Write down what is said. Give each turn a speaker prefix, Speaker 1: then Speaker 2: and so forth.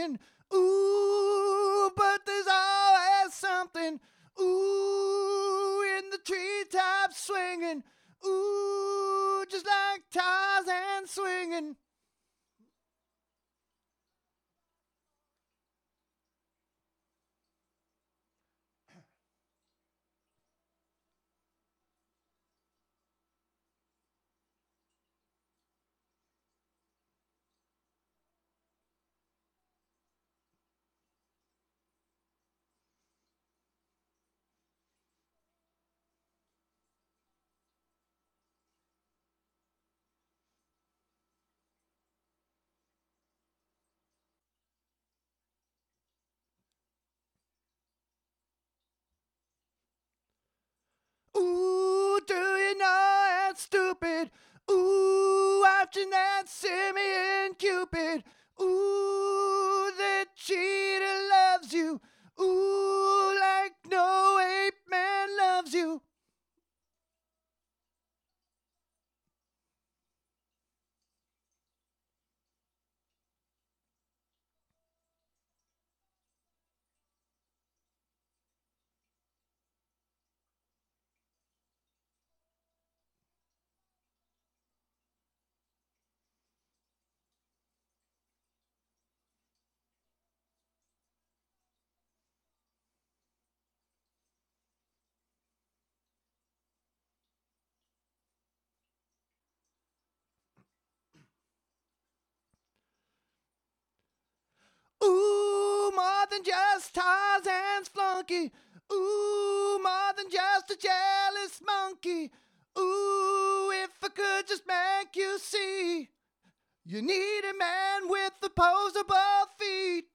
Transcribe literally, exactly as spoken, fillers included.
Speaker 1: nothing. Ooh, but there's always something. Ooh, in the treetops swinging. Ooh, just like Tarzan swinging. Ooh, do you know it's stupid? Ooh, watching that Simeon Cupid. Ooh, the cheater loves you. Ooh, like no ape man loves you. Ooh, more than just Tarzan's flunky. Ooh, more than just a jealous monkey. Ooh, if I could just make you see, you need a man with opposable feet.